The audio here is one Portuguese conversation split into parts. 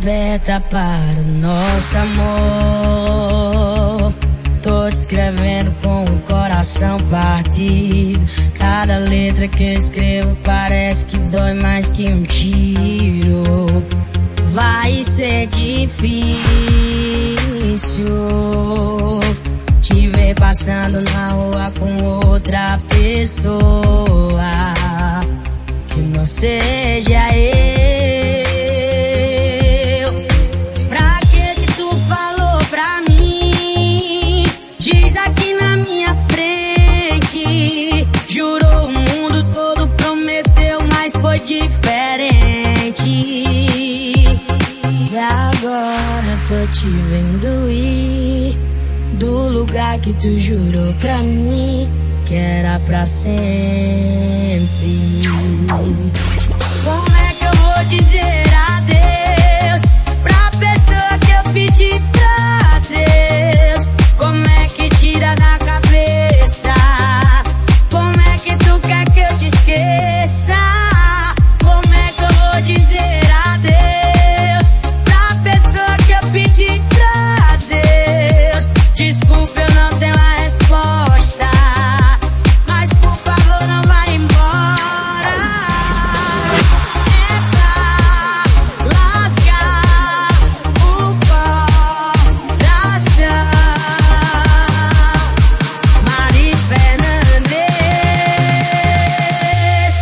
aberta para o nosso amor. Tô te escrevendo com o coração partido. Cada letra que eu escrevo parece que dói mais que um tiro. Vai ser difícil te ver passando na rua com outra pessoa que não seja eu. Pra que tu falou pra mim? Diz aqui na minha frente. Jurou o mundo todo, prometeu, mas foi diferente. E agora tô te vendo ir do lugar que tu jurou pra mim que era pra sempre. Como é que eu vou dizer adeus pra pessoa que eu pedi pra Deus? Como é que tira da cabeça? Como é que tu quer que eu te esqueça? Como é que eu vou dizer adeus pra pessoa que eu pedi pra Deus? Desculpa, eu não tenho a resposta, mas por favor não vai embora. É pra lascar o coração. Mari Fernandes.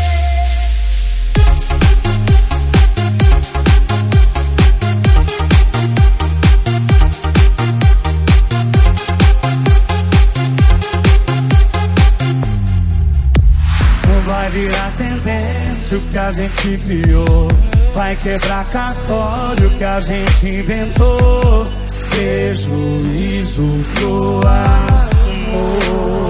Não vai virar tendência o que a gente criou. Vai quebrar cartório que a gente inventou. Prejuízo pro amor.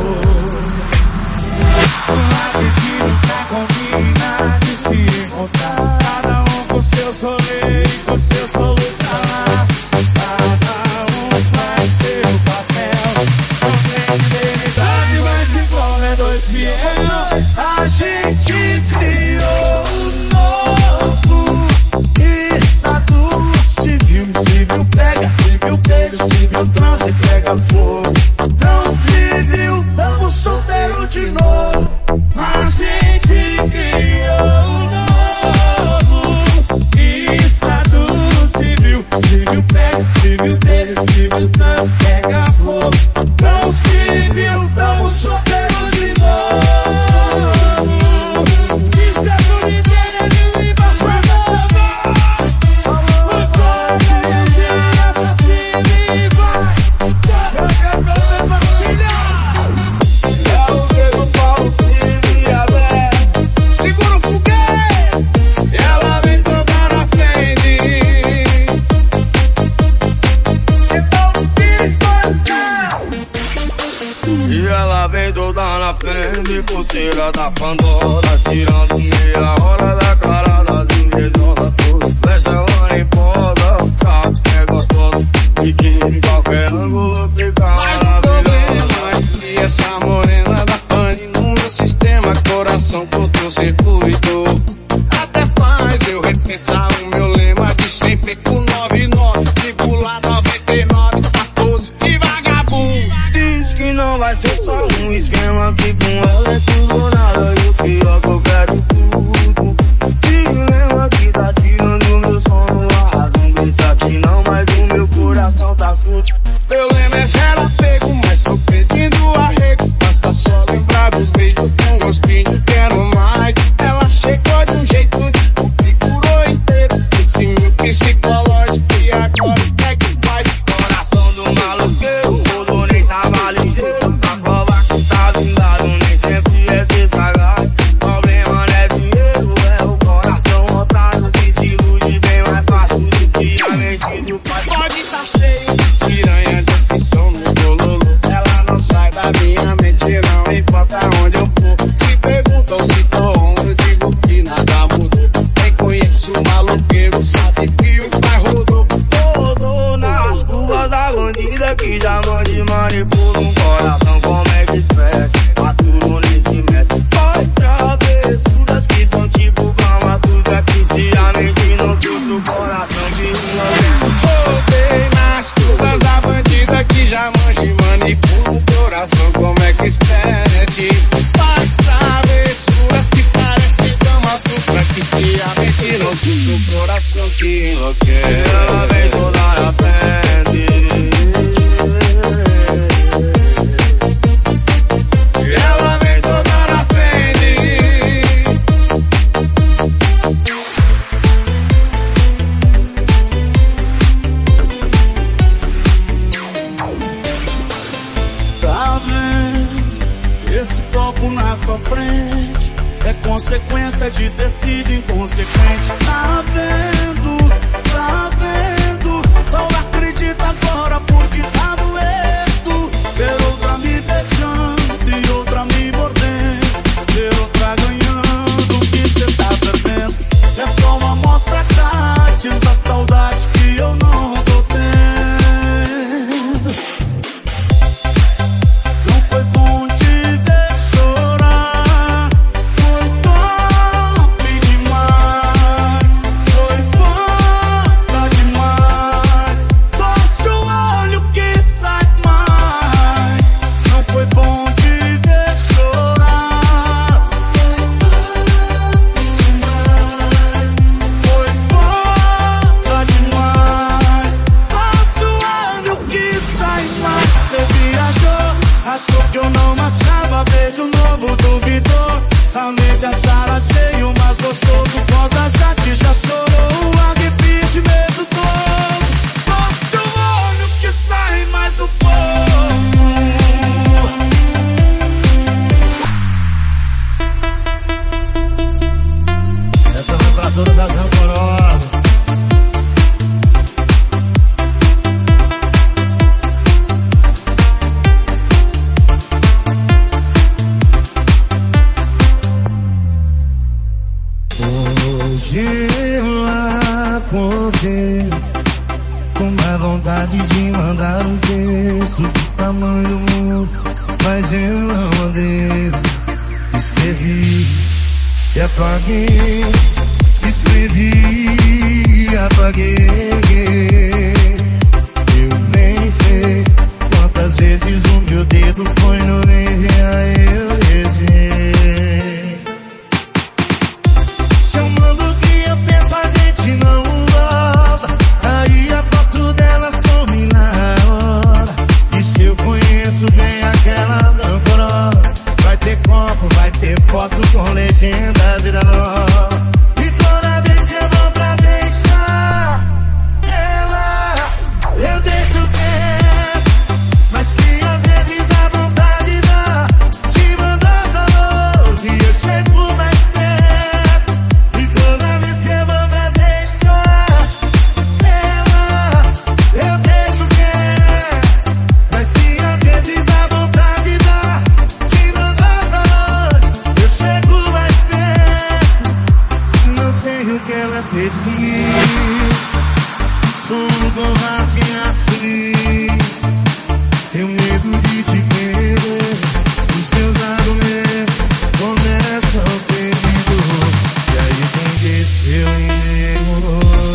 Acredito pra combinar de se encontrar. Cada um com seus rolês, com seus rolês pra lá. Cada um faz seu papel. Não tem fidelidade, mas igual é dois fiéis. A gente criou um novo estado civil. Civil pega, civil pega, civil transa e pega fogo. Não civil, tamo solteiro de novo. A gente criou um novo estado civil. Civil pega, civil pega, civil transa e pega fogo. Não civil, tamo solteiro de novo. Isso é bonitinha de mim pra salvar. Os olhos se desenham pra cima e vai. Joga pra filha. É o dedo pau e aberto. Segura o foguete. E ela vem tocar na frente. Então e ela vem toda na frente, pulseira da Pandora, tirando meia hora da cara das invejosa. Tudo flecha, ela nem poda, sabe que é gostoso e que em qualquer ângulo fica maravilhosa. E essa morena da pane no meu sistema, coração com o teu circuito. Até faz eu repensar o meu lema de sempre com 99, circular 99, 14 e vagabundo. Diz que não vai ser só um esquema, que com ela é tudo ou nada. E o pior que eu quero tudo. Digo lembra que tá tirando meu sono. A razão grita que não, mas o meu coração tá surdo. Meu lema é zero apego, mas tô pedindo arrego. Basta só lembrar dos beijos com gostinho, quero mais. Ela chegou de um jeito que configurou inteiro. Esse meu psicológico e agora o que é que faz? Coração do maloqueiro, o dono nem tava ligeiro. Pra provar que tá vingado, nem sempre é desagado. Problema não é dinheiro, é o coração otário que se ilude bem mais fácil do que a mente do pai. Pode tá cheio de piranha de opção no bololo. Ela não sai da minha mente, não importa onde eu for. Se perguntam se tô onde, eu digo que nada mudou. Quem conhece o maloqueiro sabe que o pai rodou. Rodou nas curvas da bandida que já mande manipula um coração como é que expressa. Maturo nesse mestre. Faz travessuras que são tipo calma, tudo é que se a mente não fica o coração que sua frente é consequência de ter sido inconsequente. Tá vendo, só acredita agora porque tá doendo. Ver outra me beijando e outra me mordendo, ver outra ganhando o que cê tá perdendo. É só uma amostra grátis da saudade que eu não tô tendo. Não foi bom te ver chorar, foi top demais, foi foda demais. Torce o olho que sai mais. Não foi bom te ver chorar, foi foda demais. Torce o olho que sai mais. Você viajou, achou que eu não achava, beijo novo, duvidou. A mídia Sara cheio, mas gostoso, conta já que já chorou. Arrependimento todo, torce o olho que sai mais um pouco. Essa vai pra todas as rancorosas. Hoje eu acordei com uma vontade de mandar um texto do tamanho do mundo, mas eu não mandei. Escrevi e apaguei, escrevi e apaguei. Eu nem sei quantas vezes o meu dedo foi no enviar, eu desviei. Se eu mando o que eu penso, a gente não volta. Aí a foto dela some na hora. E se eu conheço bem aquela rancorosa, vai ter copo, vai ter foto com legenda, vida nova. E toda vez que eu vou pra deixar ela, eu deixo o tempo, mas que às vezes dá vontade de mandar pra longe. E eu chego mais perto, e toda vez que eu vou pra deixar ela, eu deixo quieto, mas que às vezes dá vontade de mandar pra longe. Eu chego mais perto, não sei o que ela fez comigo. Sou um covarde assim, tenho medo de te perder. Os teus argumentos começam comigo, e aí quem diz que eu erro?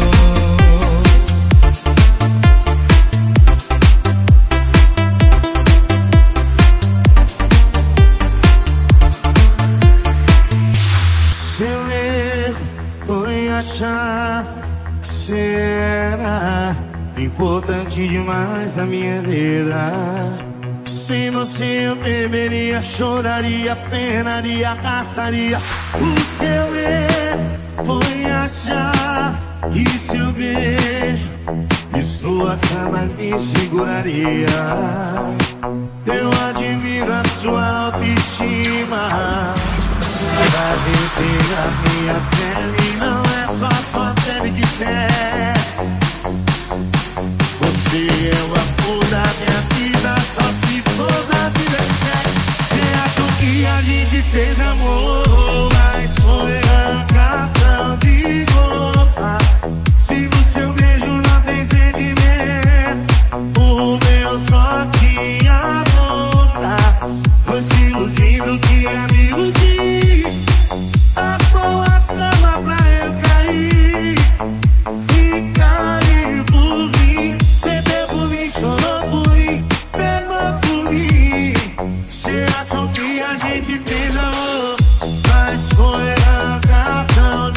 Seu erro foi achar que cê era importante demais na minha vida. Sem você eu beberia, choraria, penaria, gastaria. O seu erro foi achar que seu beijo e sua cama me seguraria. Eu admiro a sua autoestima, pra derreter a minha pele. Não é só sua pele que serve. Você é o amor da minha vida, só se for da vida séria. Cê achou que a gente fez amor, mas foi arrancação de roupa. Se no seu beijo não tem sentimento, o meu só tinha boca. Foi se iludindo que ia me iludir. Armou a cama pra eu cair, e cair por mim. Bebeu por mim, chorou por mim, pegou por mim. Cê achou que a gente fez amor, mas foi arrancação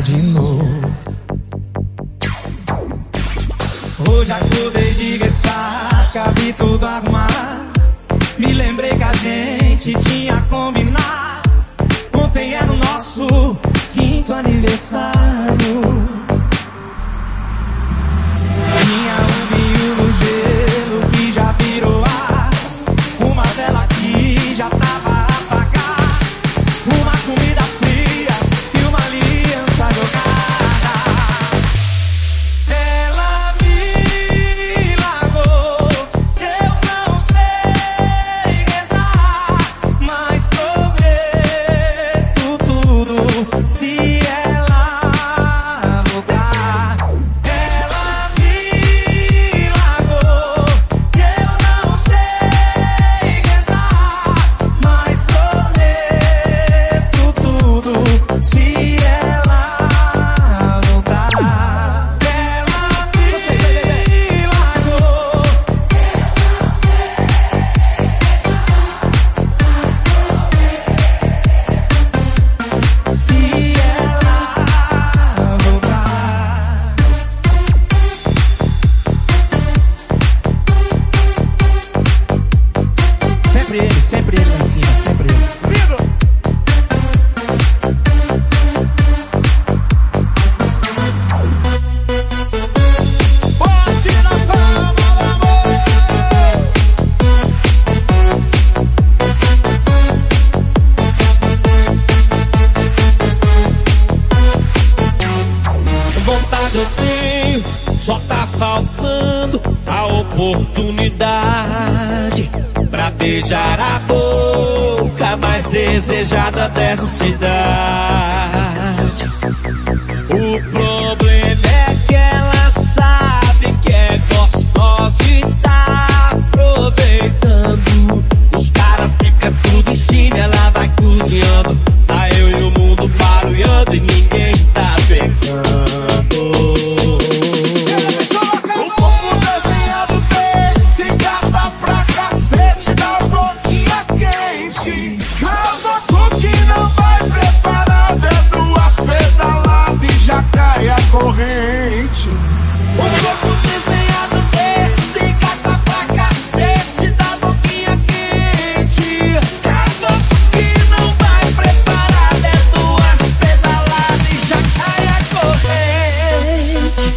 nada de novo. Hoje acordei de ressaca, vi tudo arrumar. Me lembrei que a gente tinha combinado. Ontem era o nosso 5º aniversário. Tinha um vinho no gelo que já virou ar. Uma vela que já tava apagada. Uma comida fria e uma aliança jogada. Ela me largou, eu não sei rezar, mas prometo tudo se ela voltar. Ela me largou, eu não sei rezar, mas prometo tudo se ela voltar. Ela me largou. Se ela voltar. Sempre ele lá em cima, sempre ele. Bote na palma da mão. Vontade eu tenho, só tá faltando a oportunidade pra beijar a boca mais desejada dessa cidade. O problema é que ela sabe que é gostosa e tá aproveitando. Os caras ficam tudo em cima, ela vai cozinhando. Tá eu e o mundo barulhando e ninguém tá pegando. O corpo desenhado desse gata pra cacete da boquinha quente. Calma que não vai preparar, dando 2 pedaladas e já cai a corrente. O corpo desenhado desse gata pra cacete da boquinha quente. Calma que não vai preparar, dando 2 pedaladas e já cai a corrente.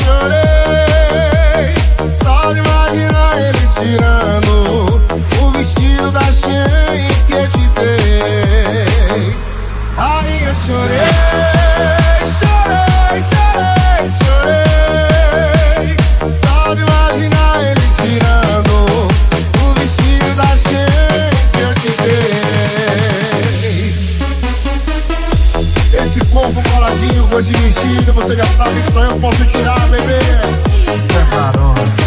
chorei, só de imaginar ele tirando o vestido da Shein que eu te dei. Aí eu chorei, chorei, chorei, chorei, só de imaginar ele tirando o vestido da Shein que eu te dei. Esse corpo coladinho com esse vestido, você já sabe que só eu posso tirar, bebê. Separou-nos.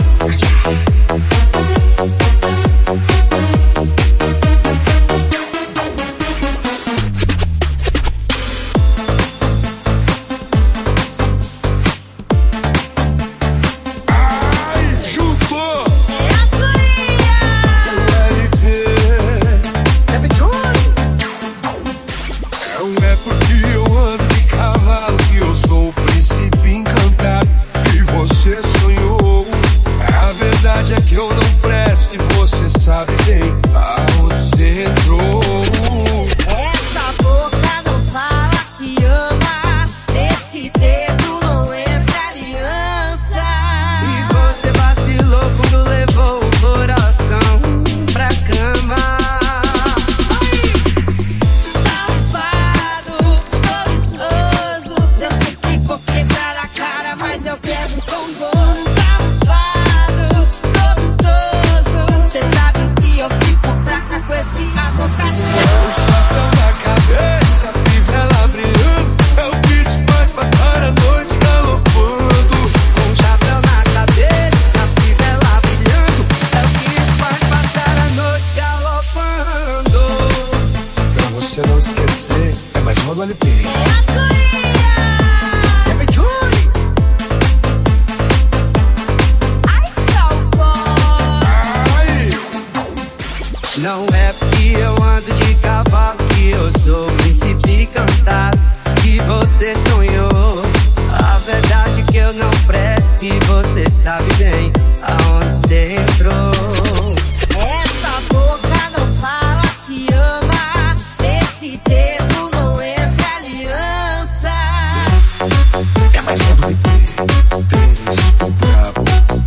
Não é porque eu ando de cavalo que eu sou príncipe encantado que você sonhou. A verdade é que eu não presto e você sabe bem aonde você entrou. Essa boca não fala que ama, esse dedo não entra aliança. É mais um do tênis do brabo.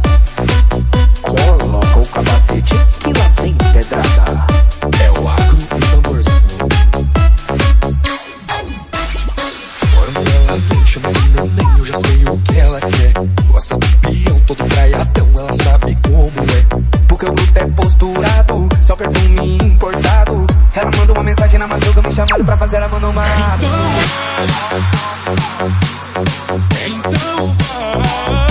Coloca o capacete que lá vem pedrada. É o agro e tamborzinho. Quando ela vem, chama de neném, eu já sei o que ela quer. Gosta do peão todo praiadão, ela sabe como é. Porque o bruto é posturado, só perfume importado. Ela manda uma mensagem na madruga me chamando pra fazer a mão no mato. Então vai.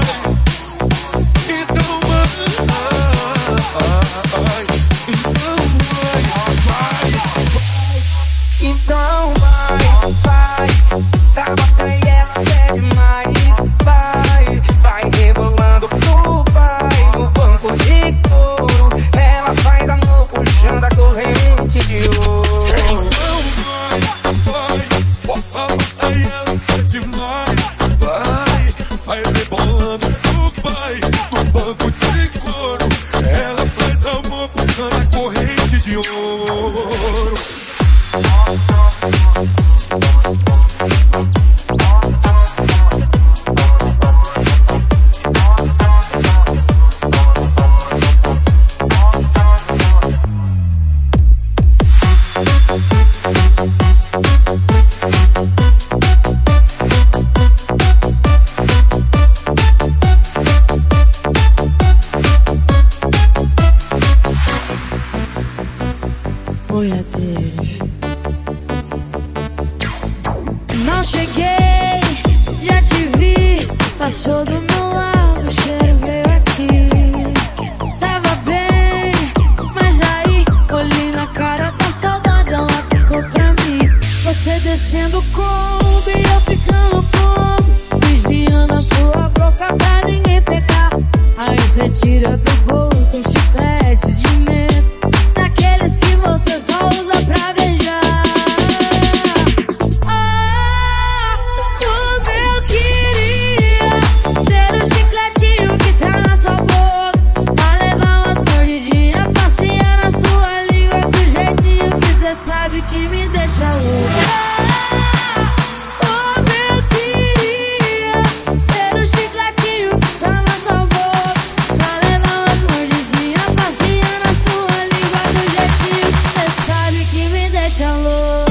Então vai, tá bacana e ela quer demais. Vai rebolando pro pai, no banco de couro. Ela faz amor puxando a corrente de ouro. Então vai, ela quer demais. Vai rebolando pro pai, no banco de couro. Ela faz amor puxando a corrente de ouro. Oi, adeus. Não cheguei, já te vi. Passou do meu lado, o cheiro veio aqui. Tava bem, mas aí olhei na cara da saudade, ela piscou pra mim. Você descendo Kombi, eu ficando Kombi, desviando a sua boca pra ninguém pegar. Aí você tira do bolso um chiclete de menta, daqueles que você só usa pra beijar. Como eu queria ser o chicletinho que tá na sua boca, pra levar umas mordidinhas, passear na sua língua do jeitinho que cê sabe que me deixa louca. Como eu queria ser o chicletinho deixa louca.